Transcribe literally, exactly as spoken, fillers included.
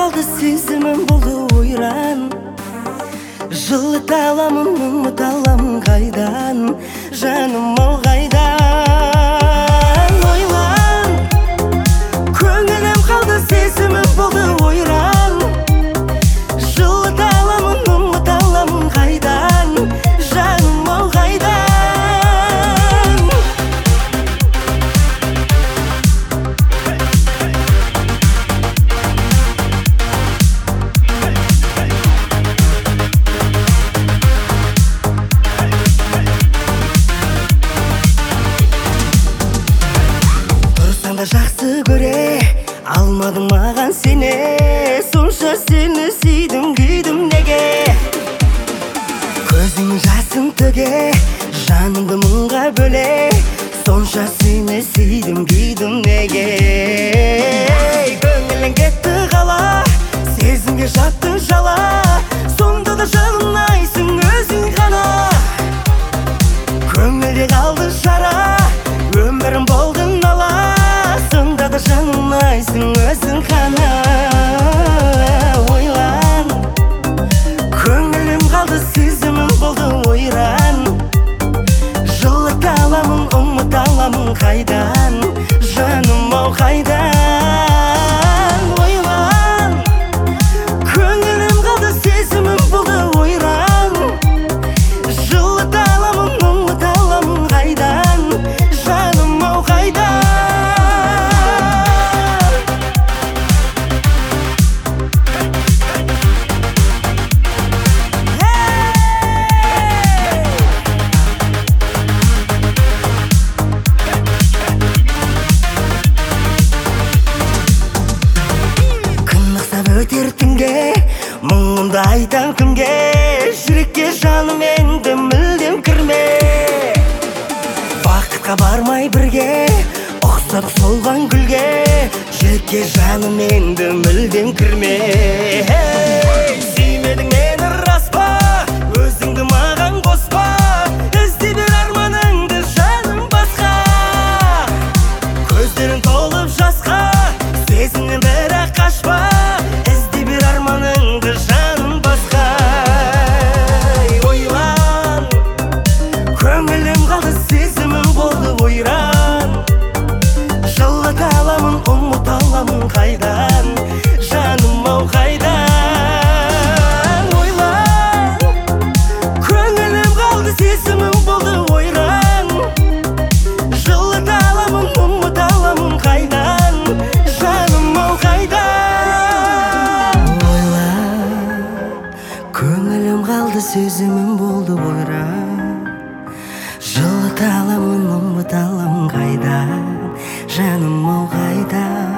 қалды, сезімім болды ойран. Жылыта аламын, ұмыта аламын қайдан, жаным ау қайдан. Ойлан, көңілім қалды, сезімім болды ойран. Жылыта аламын, ұмыта аламын қайдан, жаным ау қайдан. Жақсы көре алмадым маған сені, сонша сені сүйдім күйдім неге. Көзің жасың төге, жанымды мұңға бөле, сонша сені сүйдім күйдім неге. Көңілің кетті қала, сезімге жаттың жала, сонда да жанымайсың өзің ғана. Көңілде қалды жара, өмірім болдың нала, сонда да жанымайсың өзің ғана. Ойлан, көңілім қалды, сезімім болды ойран. Жылыта аламын, ұмыта аламын қайдан, жаным ау қайдан. Ойлан, көңілім қалды, сезімім болды ойран. Жылыта аламын, ұмыта аламын қайдан, жаным ау қайдан. Өтер түнге, мұңымды айтам кімге, жүрекке жаным енді мүлдем кірме. Бақытқа бармай бірге, ұқсадық солған гүлге, жүрекке жаным енді мүлдем кірме. Сүймедің мені рас па, өзіңді маған қоспа, ізде бер арманыңды жаным басқа. Көздерің толып жасқа, сезімнен бірақ қашпа, жаным басқа. Ойлан, көңілім қалды, сезімім болды ойран. Жылыта аламын, ұмыта аламын қайдан, жаным ау қайдан. Ойлан, көңілім қалды, сезімім болды ойран. Жылыта аламын, ұмыта аламын қайдан, жаным ау қайдан. Көңілім қалды, сезімім болды ойран. Жылыта аламын, ұмыта аламын қайдан, жаным ау қайдан.